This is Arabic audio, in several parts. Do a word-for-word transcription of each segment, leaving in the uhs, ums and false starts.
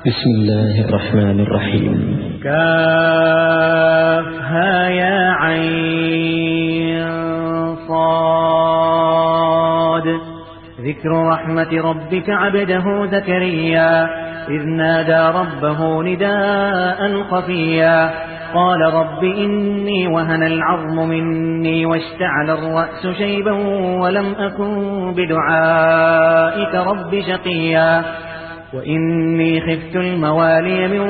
بسم الله الرحمن الرحيم. كافها يا عين صاد. ذكر رحمة ربك عبده زكريا إذ نادى ربه نداء خفيا قال رب إني وهن العظم مني واشتعل الرأس شيبا ولم أكن بدعائك رب شقيا وإني خفت الموالي من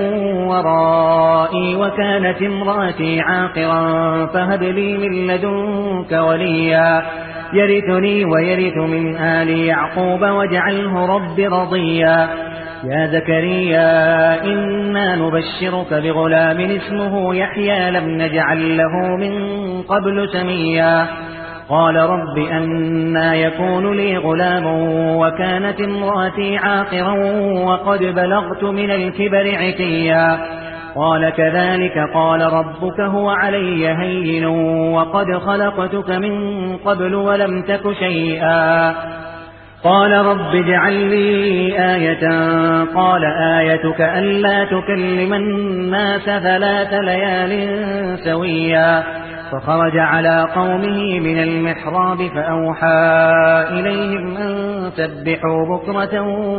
ورائي وكانت امرأتي عاقرا فهب لي من لدنك وليا يرثني ويرث من آل يعقوب واجعله رب رضيا يا زكريا إنا نبشرك بغلام اسمه يحيى لم نجعل له من قبل سميا قال رب أنى يكون لي غلام وكانت امرأتي عاقرا وقد بلغت من الكبر عتيا قال كذلك قال ربك هو علي هين وقد خلقتك من قبل ولم تك شيئا قال رب اجعل لي آية قال آيتك ألا تكلم الناس ثلاث ليال سويا فخرج على قومه من المحراب فأوحى إليهم أن سبحوا بكرة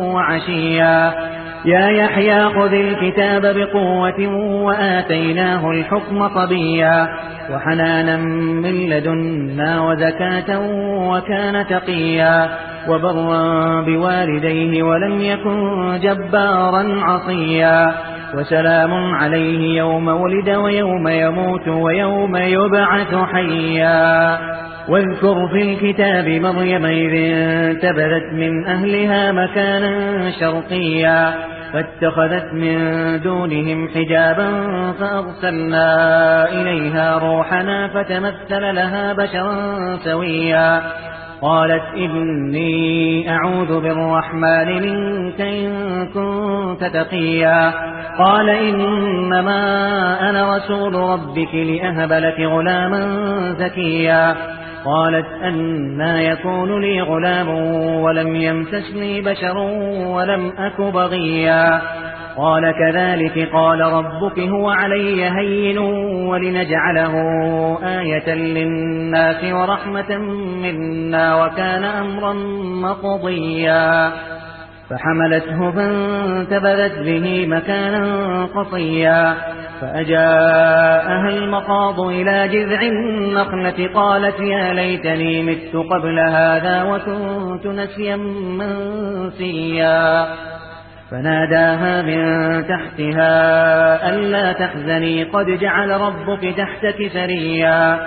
وعشيا يا يحيى خذ الكتاب بقوة وآتيناه الحكم صبيا وحنانا من لدنا وزكاة وكان تقيا وبرا بوالديه ولم يكن جبارا عصيا وسلام عليه يوم ولد ويوم يموت ويوم يبعث حيا واذكر في الكتاب مريم إذ انتبذت من أهلها مكانا شرقيا فاتخذت من دونهم حجابا فأرسلنا إليها روحنا فتمثل لها بشرا سويا قالت إني أعوذ بالرحمن منك إن كنت تقيا قال إنما أنا رسول ربك لأهب لك غلاما زكيا قالت أنى يكون لي غلام ولم يمسسني بشر ولم أك بغيا قال كذلك قال ربك هو علي هين ولنجعله آية للناس ورحمة منا وكان أمرا مقضيا فحملته فانتبذت به مكانا قصيا فأجاءها المخاض إلى جذع النخلة قالت يا ليتني مت قبل هذا وكنت نسيا منسيا فناداها من تحتها ألا تحزني قد جعل ربك تحتك سريا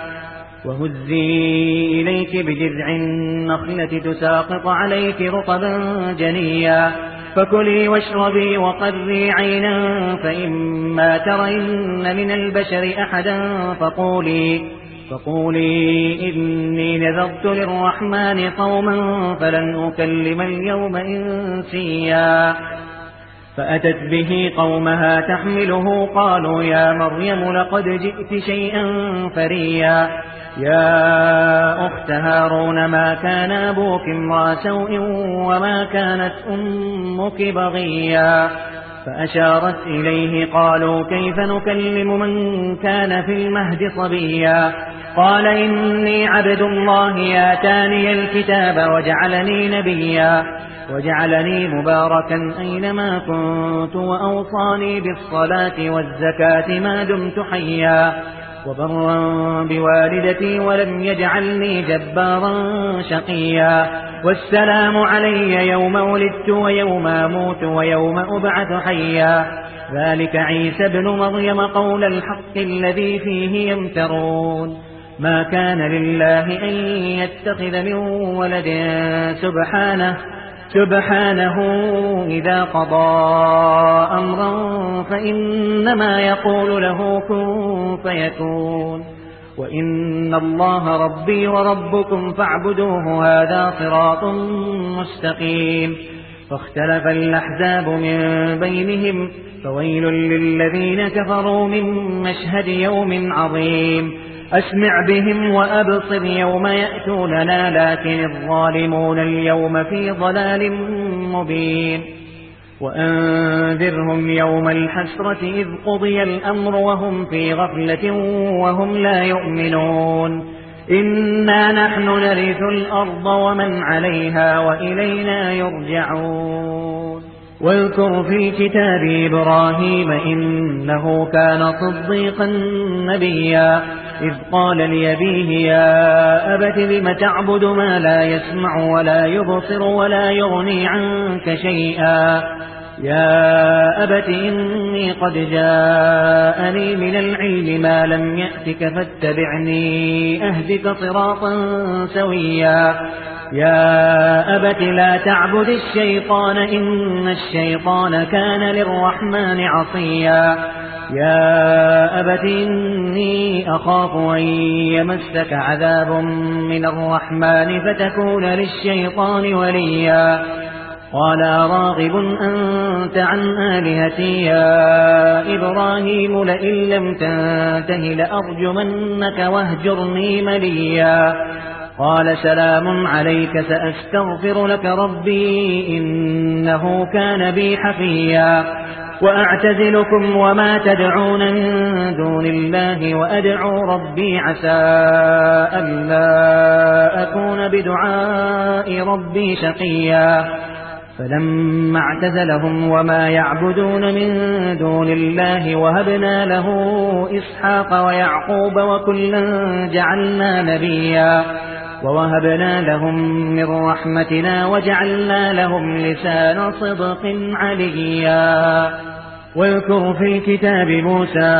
وهزي إليك بجذع النخلة تساقط عليك رطبا جنيا فكلي واشربي وقري عينا فإما ترين من البشر أحدا فقولي فقولي إني نذرت للرحمن صوما فلن أكلم اليوم إنسيا فأتت به قومها تحمله قالوا يا مريم لقد جئت شيئا فريا يا أخت هارون ما كان أبوك امرأ سوء وما كانت أمك بغيا فأشارت إليه قالوا كيف نكلم من كان في المهد صبيا قال إني عبد الله آتاني الكتاب وجعلني نبيا وجعلني مباركا أينما كنت وأوصاني بالصلاة والزكاة ما دمت حيا وبرا بوالدتي ولم يجعلني جبارا شقيا والسلام علي يوم ولدت ويوم أموت ويوم أبعث حيا ذلك عيسى ابن مريم قول الحق الذي فيه يمترون ما كان لله أن يتخذ من ولد سبحانه سبحانه إذا قضى أمرا فإنما يقول له كن فيكون وإن الله ربي وربكم فاعبدوه هذا صراط مستقيم فاختلف الأحزاب من بينهم فويل للذين كفروا من مشهد يوم عظيم أسمع بهم وأبصر يوم يأتوننا لكن الظالمون اليوم في ضلال مبين وأنذرهم يوم الحسرة إذ قضي الأمر وهم في غفلة وهم لا يؤمنون إنا نحن نرث الأرض ومن عليها وإلينا يرجعون واذكر في الكتاب إبراهيم إنه كان صديقا نبيا إذ قال لأبيه يا أبت لم تعبد ما لا يسمع ولا يبصر ولا يغني عنك شيئا يا أبت إني قد جاءني من العلم ما لم يأتك فاتبعني أهدك صراطا سويا يا أبت لا تعبد الشيطان إن الشيطان كان للرحمن عصيا يا أبت إني أخاف أن يمسك عذاب من الرحمن فتكون للشيطان وليا قال راغب أنت عن آلهتي يا إبراهيم لئن لم تنته لأرجمنك واهجرني مليا قال سلام عليك سأستغفر لك ربي إنه كان بي حفيا وأعتزلكم وما تدعون من دون الله وأدعو ربي عسى ألا أكون بدعاء ربي شقيا فلما اعتزلهم وما يعبدون من دون الله وهبنا له إسحاق ويعقوب وكلا جعلنا نبيا ووهبنا لهم من رحمتنا وجعلنا لهم لسان صدق عليا واذكر في الكتاب موسى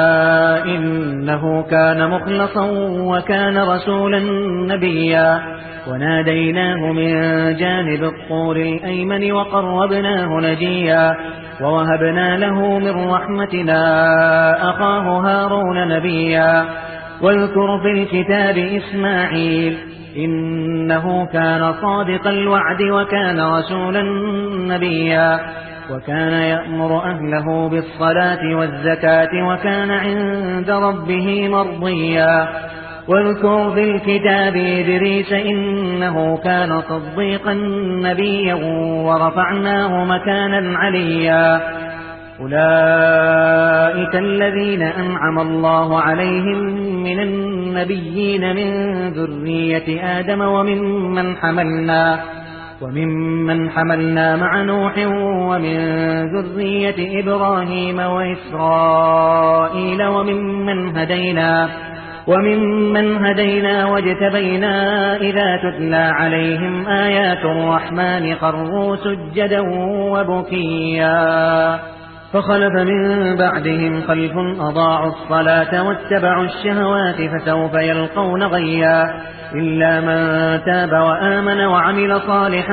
إنه كان مخلصا وكان رسولا نبيا وناديناه من جانب الطور الأيمن وقربناه نجيا ووهبنا له من رحمتنا أخاه هارون نبيا واذكر في الكتاب إسماعيل إنه كان صادق الوعد وكان رسولا نبيا وكان يأمر أهله بالصلاة والزكاة وكان عند ربه مرضيا واذكر في الكتاب إدريس إنه كان صديقا نبيا ورفعناه مكانا عليا أولئك الذين أنعم الله عليهم من النبيين من ذرية آدم وممن حملنا وممن حملنا مع نوح ومن ذرية إبراهيم وإسرائيل وممن هدينا وممن هدينا واجتبينا إذا تتلى عليهم آيات الرحمن خروا سجدا وبكيا فخلف من بعدهم خلف أضاعوا الصلاة واتبعوا الشهوات فسوف يلقون غيا إلا من تاب وآمن وعمل صالحا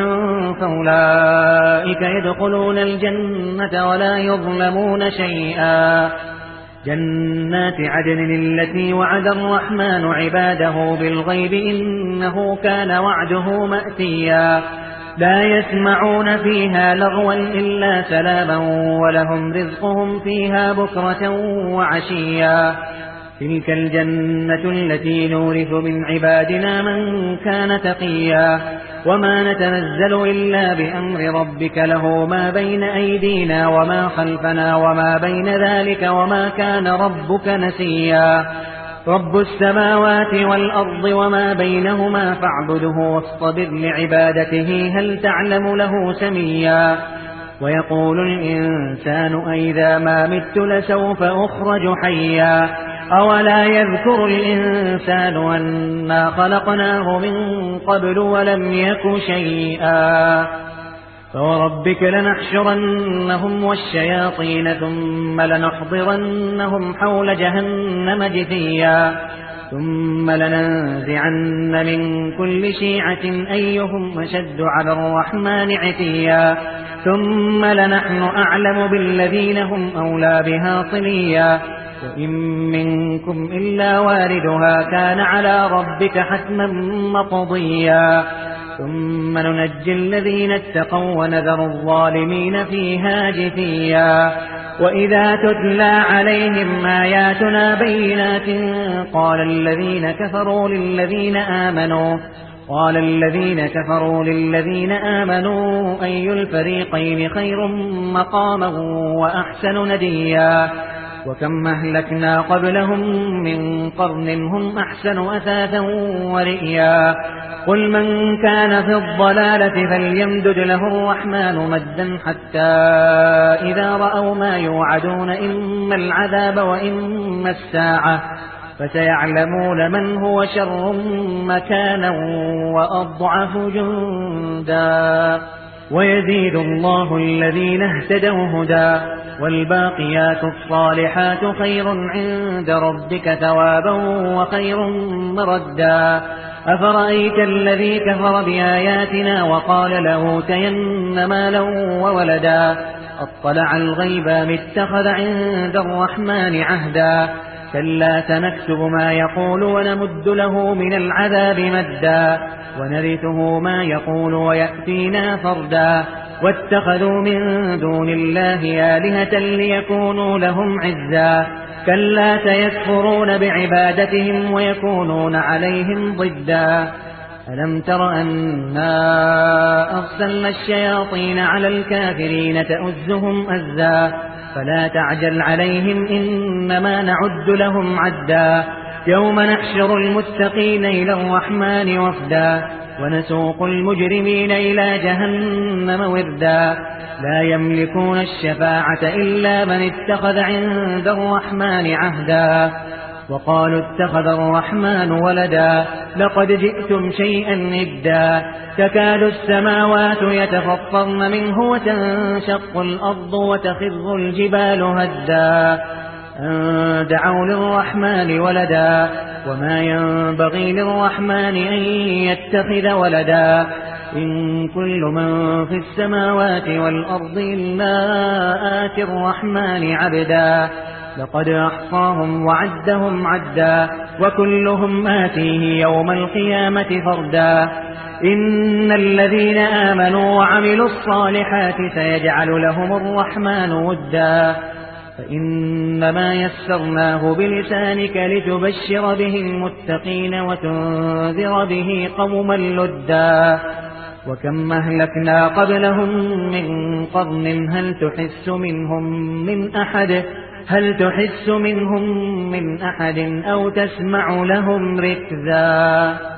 فأولئك يدخلون الجنة ولا يظلمون شيئا جنات عدن التي وعد الرحمن عباده بالغيب إنه كان وعده مأتيا لا يسمعون فيها لغوا إلا سلاما ولهم رزقهم فيها بكرة وعشيا تلك الجنة التي نورث من عبادنا من كان تقيا وما نتنزل إلا بأمر ربك له ما بين أيدينا وما خلفنا وما بين ذلك وما كان ربك نسيا رب السماوات والأرض وما بينهما فاعبده واصطبر لعبادته هل تعلم له سميا ويقول الإنسان أئذا ما مت لسوف أخرج حيا أولا يذكر الإنسان أنا خلقناه من قبل ولم يك شيئا فوربك لنحشرنهم والشياطين ثم لنحضرنهم حول جهنم جثيا ثم لننزعن من كل شيعة أيهم أشد على الرحمن عتيا ثم لنحن أعلم بالذين هم أولى بها صليا وإن منكم إلا واردها كان على ربك حتما مقضيا ثم ننجي الذين اتقوا ونذر الظالمين فيها جثيا وإذا تتلى عليهم آياتنا بينات قال الذين كفروا للذين آمنوا قال الذين كفروا للذين آمنوا أي الفريقين خير مقاما وأحسن نديا وكم أهلكنا قبلهم من قرن هم أحسن أثاثا ورئيا قل من كان في الضلالة فليمدد له الرحمن مدا حتى إذا رأوا ما يوعدون إما العذاب وإما الساعة فسيعلمون من هو شر مكانا وأضعف جندا ويزيد الله الذين اهتدوا هدى والباقيات الصالحات خير عند ربك ثوابا وخير مردا أفرأيت الذي كفر بآياتنا وقال لأوتين مالا وولدا أطلع الغيب أم اتخذ عند الرحمن عهدا كلا سنكتب ما يقول ونمد له من العذاب مدا ونرثه ما يقول ويأتينا فردا واتخذوا من دون الله آلهة ليكونوا لهم عزا كلا سيكفرون بعبادتهم ويكونون عليهم ضدا ألم تر أنا أرسلنا الشياطين على الكافرين تؤزهم أزا فلا تعجل عليهم إنما نعد لهم عدا يوم نحشر المتقين إلى الرحمن وفدا ونسوق المجرمين إلى جهنم وردا لا يملكون الشفاعة إلا من اتخذ عند الرحمن عهدا وقالوا اتخذ الرحمن ولدا لقد جئتم شيئا إدا تكاد السماوات يتفطرن منه وتنشق الأرض وتخر الجبال هدا أن دعوا للرحمن ولدا وما ينبغي للرحمن أن يتخذ ولدا إن كل من في السماوات والأرض إلا آتي الرحمن عبدا لقد أحصاهم وعدهم عدا وكلهم آتيه يوم القيامة فردا إن الذين آمنوا وعملوا الصالحات سيجعل لهم الرحمن ودا فإنما يسرناه بلسانك لتبشر به المتقين وتنذر به قوما لدا وكم أهلكنا قبلهم من قرن هل تحس منهم من أحد هل تحس منهم من أحد أو تسمع لهم ركزا